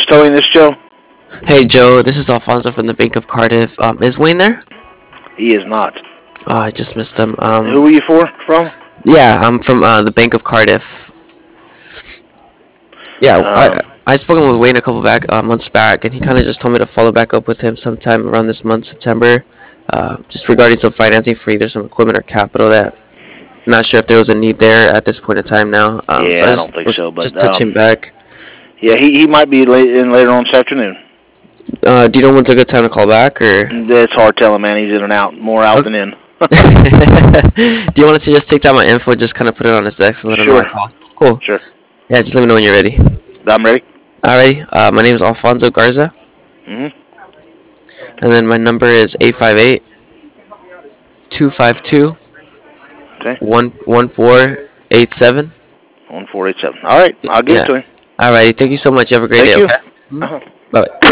towing this, Joe? Hey Joe, this is Alfonso from the Bank of Cardiff. Is Wayne there? He is not. Oh, I just missed him. Who are you from? Yeah, I'm from the Bank of Cardiff. Yeah, Um, I spoken with Wayne a couple months back, and he kind of just told me to follow back up with him sometime around this month, September, just regarding some financing for either some equipment or capital. That I'm not sure if there was a need there at this point in time now. So yeah, I I just don't think was so, but just touching back. yeah, he might be in later on this afternoon. Do you know when's a good time to call back, or? It's hard telling, man. He's in and out, more out than in. Do you want us to just take down my info, just kind of put it on his desk and let him know I Sure, called? Cool. sure. Yeah, just let me know when you're ready. I'm ready. Alrighty. My name is Alfonso Garza, Mhm. and then my number is 858-252-1487. Okay. 1487. All right, I'll give it Yeah. to him. Alrighty. Thank you so much. You have a great Thank day, you. okay? Uh-huh. Bye.